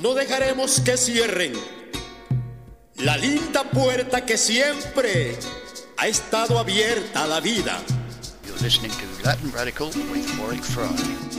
No dejaremos que cierren la linda puerta que siempre ha estado abierta a la vida. You're listening to Latin Radical with Warwick Fry.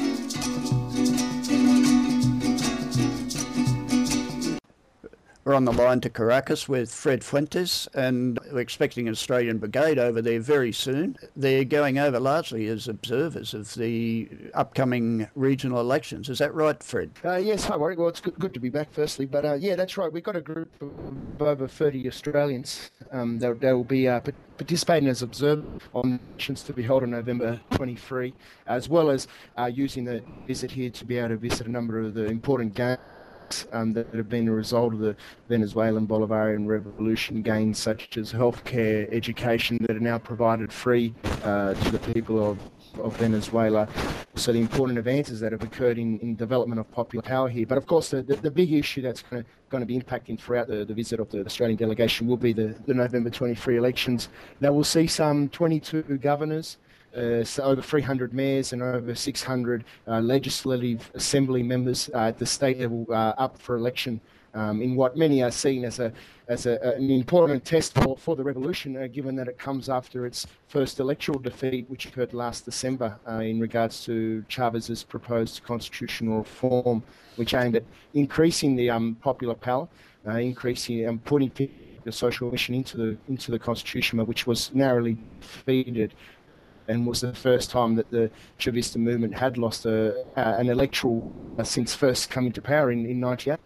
We're on the line to Caracas with Fred Fuentes, and we're expecting an Australian brigade over there very soon. They're going over largely as observers of the upcoming regional elections. Is that right, Fred? Yes, hi, Warwick. Well, it's good to be back, firstly. But yeah, that's right. We've got a group of over 30 Australians that will be participating as observers on elections to be held on November 23, as well as using the visit here to be able to visit a number of the important games that have been a result of the Venezuelan Bolivarian Revolution, gains such as healthcare, education that are now provided free to the people of Venezuela. So the important advances that have occurred in development of popular power here. But of course, the big issue that's going to be impacting throughout the visit of the Australian delegation will be the November 23 elections. Now we'll see some 22 governors, so over 300 mayors and over 600 legislative assembly members at the state level up for election in what many are seen as an important test for the revolution, given that it comes after its first electoral defeat, which occurred last December in regards to Chavez's proposed constitutional reform, which aimed at increasing the popular power, increasing and putting the social mission into the constitution, which was narrowly defeated, and was the first time that the Chavista movement had lost an electoral since first coming to power in 98.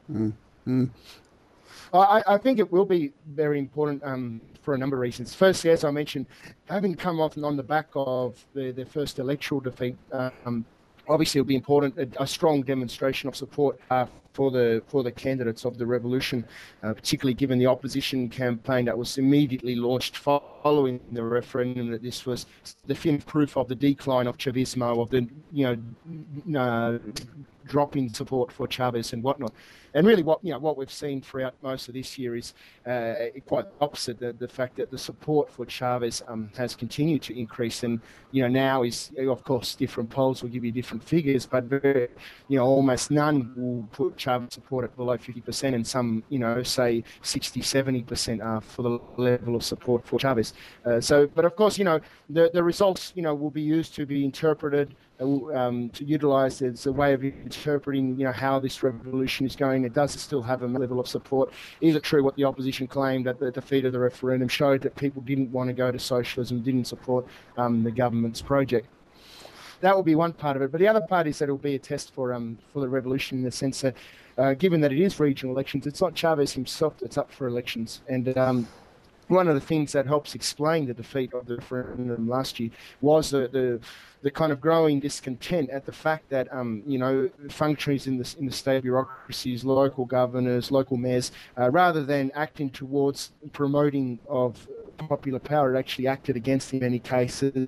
I think it will be very important for a number of reasons. Firstly, as I mentioned, having come off on the back of their first electoral defeat, obviously it'll be important, a strong demonstration of support for the candidates of the revolution, particularly given the opposition campaign that was immediately launched following the referendum, that this was definitive proof of the decline of Chavismo, of the drop in support for Chavez and whatnot. And really what we've seen throughout most of this year is quite opposite, the fact that the support for Chavez has continued to increase, and now is, of course, different polls will give you different figures, but very, almost none will put Chavez support at below 50%, and some say 60-70% for the level of support for Chavez. But of course, the results will be used to be interpreted, to utilise as a way of interpreting how this revolution is going. It does still have a level of support. Is it true what the opposition claimed at the defeat of the referendum showed, that people didn't want to go to socialism, didn't support the government's project? That will be one part of it. But the other part is that it will be a test for the revolution, in the sense that given that it is regional elections, it's not Chavez himself that's up for elections. And one of the things that helps explain the defeat of the referendum last year was the kind of growing discontent at the fact that functionaries in the state bureaucracies, local governors, local mayors, rather than acting towards promoting of popular power, it actually acted against in many cases.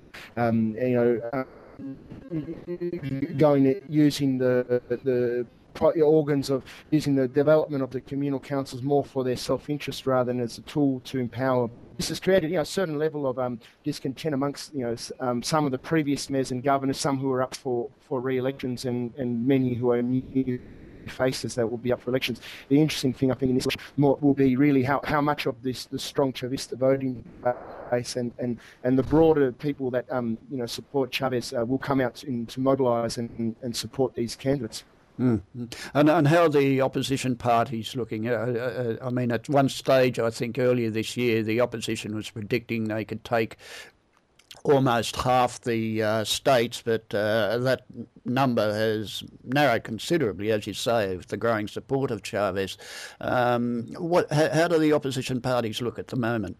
Using the organs of using the development of the communal councils more for their self-interest rather than as a tool to empower. This has created a certain level of discontent amongst some of the previous mayors and governors, some who are up for re-elections, and many who are new faces that will be up for elections. The interesting thing, I think, in this election will be really how much of the strong Chavista voting base and the broader people that support Chavez will come out to mobilise and support these candidates. Mm-hmm. And how are the opposition parties looking? I mean, at one stage, I think earlier this year, the opposition was predicting they could take almost half the states, but that number has narrowed considerably, as you say, with the growing support of Chavez. How do the opposition parties look at the moment?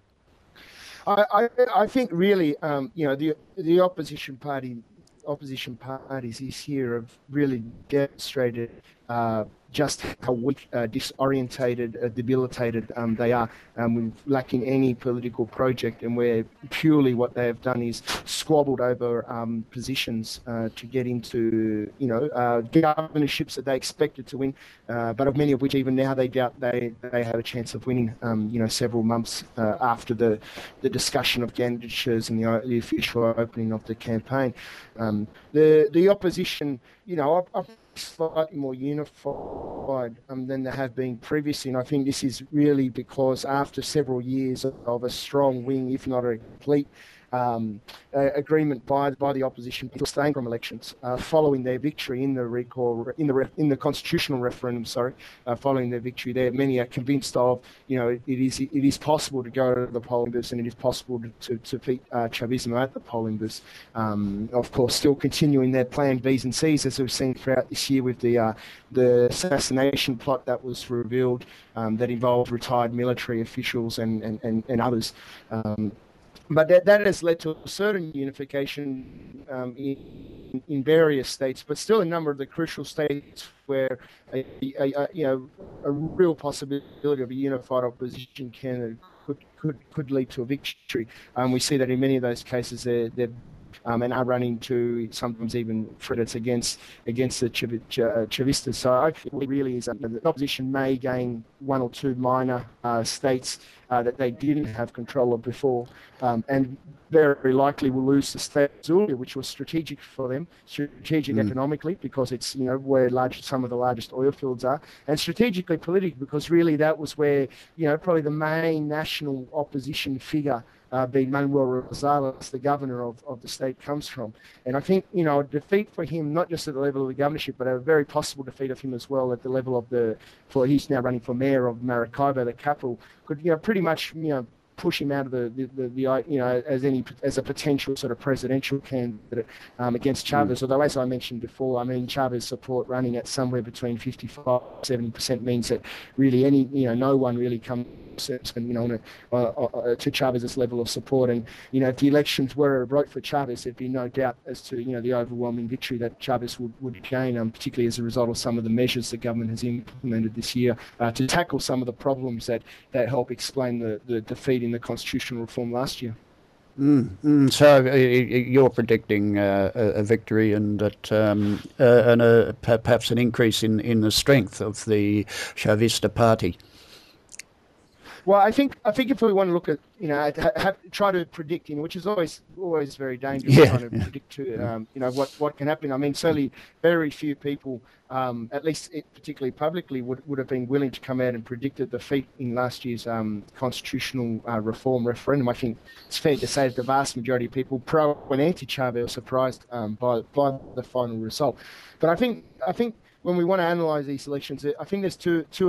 I think really, the opposition parties this year have really demonstrated just how weak, disorientated, debilitated they are, lacking any political project, and where purely what they have done is squabbled over positions to get into, governorships that they expected to win, but of many of which even now they doubt they have a chance of winning, several months after the discussion of candidatures and the official opening of the campaign. The opposition, slightly more unified than they have been previously. And I think this is really because after several years of a strong wing, if not a complete agreement by the opposition to abstain from elections following their victory in the recall in the constitutional referendum. Following their victory there, many are convinced of it is possible to go to the polling booths and it is possible to defeat Chavismo at the polling booths. Of course, still continuing their plan B's and C's as we've seen throughout this year with the assassination plot that was revealed that involved retired military officials and others. But that has led to a certain unification in various states, but still a number of the crucial states where a real possibility of a unified opposition candidate could lead to a victory. We see that in many of those cases they're and are running to sometimes even threats against the Chavistas. So I think it really is the opposition may gain one or two minor states that they didn't have control of before, and very likely will lose the state of Zulia, which was strategic for them, strategic economically because it's where some of the largest oil fields are, and strategically politically because really that was where probably the main national opposition figure being Manuel Rosales, the governor of the state, comes from. And I think, a defeat for him, not just at the level of the governorship, but a very possible defeat of him as well at the level of he's now running for mayor of Maracaibo, the capital, could, pretty much, push him out of as a potential sort of presidential candidate against Chavez. Although, as I mentioned before, Chavez support running at somewhere between 55-70% means that really no one really comes to Chavez's level of support. And if the elections were a vote for Chavez, there'd be no doubt as to the overwhelming victory that Chavez would gain, particularly as a result of some of the measures the government has implemented this year to tackle some of the problems that help explain the defeat in the constitutional reform last year. So you're predicting a victory and that perhaps an increase in the strength of the Chavista party. Well, I think if we want to look at, try to predict, which is always very dangerous, trying to predict, what can happen. Certainly very few people, at least particularly publicly, would have been willing to come out and predict a defeat in last year's constitutional reform referendum. I think it's fair to say that the vast majority of people, pro and anti-Chavez, were surprised by the final result. But I think when we want to analyse these elections, I think there's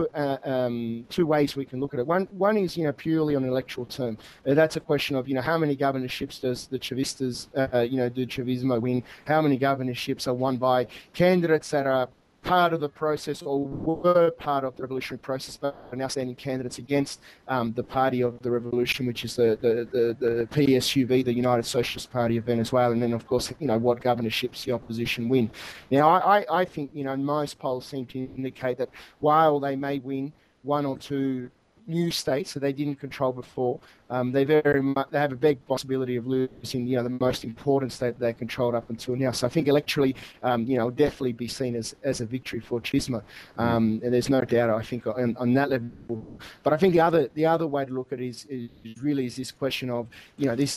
two ways we can look at it. One is purely on an electoral term. That's a question of how many governorships does the Chavistas do Chavismo win? How many governorships are won by candidates that are part of the process or were part of the revolutionary process, but are now standing candidates against the party of the revolution, which is the PSUV, the United Socialist Party of Venezuela, and then of course what governorships the opposition win. Now I think most polls seem to indicate that while they may win one or two new states that they didn't control before, they have a big possibility of losing the most important state that they controlled up until now. So I think electorally, it'll definitely be seen as a victory for Chavismo, and there's no doubt I think on that level. But I think the other way to look at it is really this question of if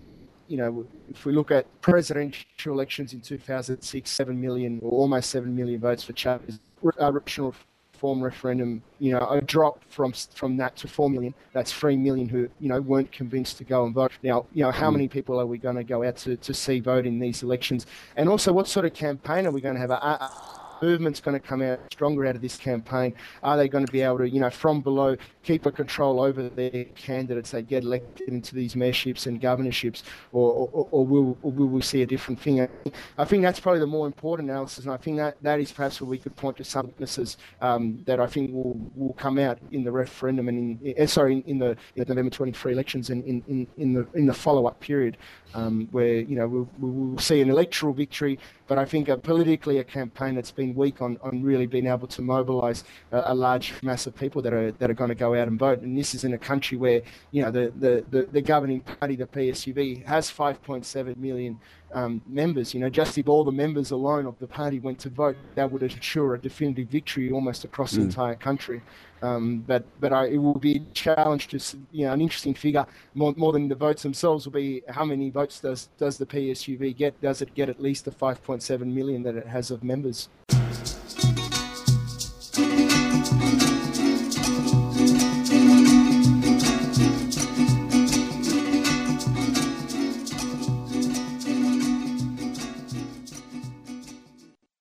we look at presidential elections in 2006, 7 million or almost 7 million votes for Chavez. Reform referendum, a drop from that to 4 million. That's 3 million who, weren't convinced to go and vote. Now, how many people are we going to go out to see vote in these elections? And also, what sort of campaign are we going to have? Movement's going to come out stronger out of this campaign? Are they going to be able to, from below, keep a control over their candidates that get elected into these mayorships and governorships, or will we see a different thing? I think that's probably the more important analysis, and I think that is perhaps where we could point to some weaknesses that I think will come out in the referendum and in the November 23 elections and in the follow-up period, where we'll see an electoral victory, but I think politically a campaign that's been weak on really being able to mobilise a large mass of people that are going to go out and vote. And this is in a country where the governing party, the PSUV, has 5.7 million members. Just if all the members alone of the party went to vote, that would ensure a definitive victory almost across the entire country. But it will be a challenge to, an interesting figure more than the votes themselves will be how many votes does the PSUV get? Does it get at least the 5.7 million that it has of members?